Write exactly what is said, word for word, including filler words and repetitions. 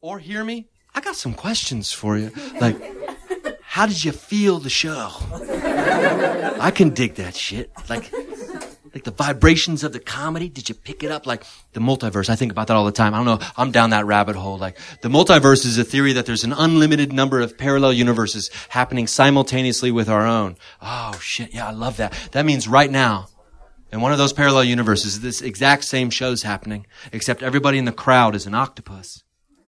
or hear me, I got some questions for you. Like, how did you feel the show? I can dig that shit. Like, like the vibrations of the comedy. Did you pick it up? Like the multiverse. I think about that all the time. I don't know. I'm down that rabbit hole. Like the multiverse is a theory that there's an unlimited number of parallel universes happening simultaneously with our own. Oh shit. Yeah, I love that. That means right now, in one of those parallel universes, this exact same show's happening, except everybody in the crowd is an octopus.